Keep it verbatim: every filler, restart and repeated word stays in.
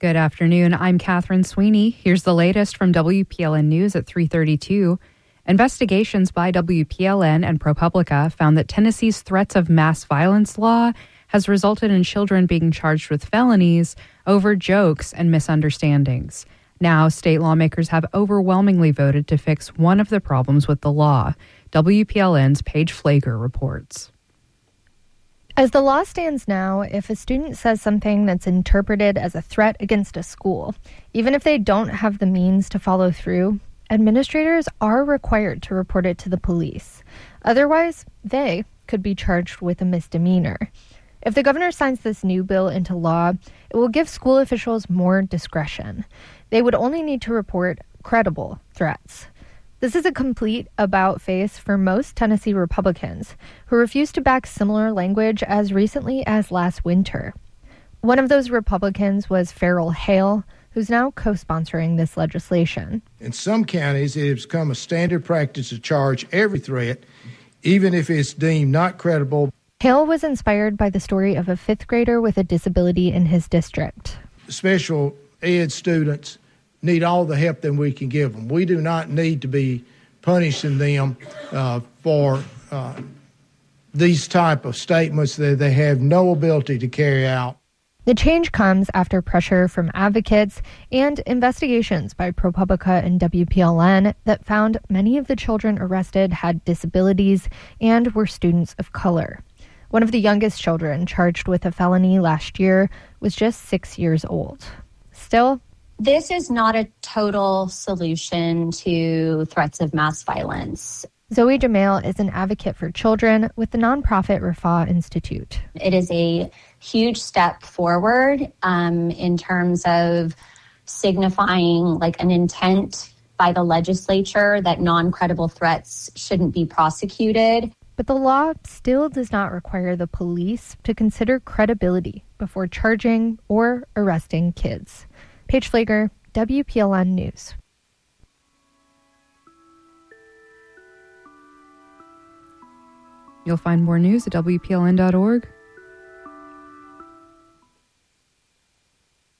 Good afternoon. I'm Catherine Sweeney. Here's the latest from W P L N News at three thirty-two. Investigations by W P L N and ProPublica found that Tennessee's threats of mass violence law has resulted in children being charged with felonies over jokes and misunderstandings. Now, state lawmakers have overwhelmingly voted to fix one of the problems with the law. W P L N's Paige Flager reports. As the law stands now, if a student says something that's interpreted as a threat against a school, even if they don't have the means to follow through, administrators are required to report it to the police. Otherwise, they could be charged with a misdemeanor. If the governor signs this new bill into law, it will give school officials more discretion. They would only need to report credible threats. This is a complete about-face for most Tennessee Republicans, who refused to back similar language as recently as last winter. One of those Republicans was Farrell Hale, who's now co-sponsoring this legislation. In some counties, it has become a standard practice to charge every threat, even if it's deemed not credible. Hale was inspired by the story of a fifth grader with a disability in his district. Special ed students need all the help that we can give them. We do not need to be punishing them uh, for uh, these type of statements that they have no ability to carry out. The change comes after pressure from advocates and investigations by ProPublica and W P L N that found many of the children arrested had disabilities and were students of color. One of the youngest children charged with a felony last year was just six years old. Still, this is not a total solution to threats of mass violence. Zoe Jamail is an advocate for children with the nonprofit Rafah Institute. It is a huge step forward um, in terms of signifying like an intent by the legislature that non-credible threats shouldn't be prosecuted. But the law still does not require the police to consider credibility before charging or arresting kids. Paige Flager, W P L N News. You'll find more news at W P L N dot org.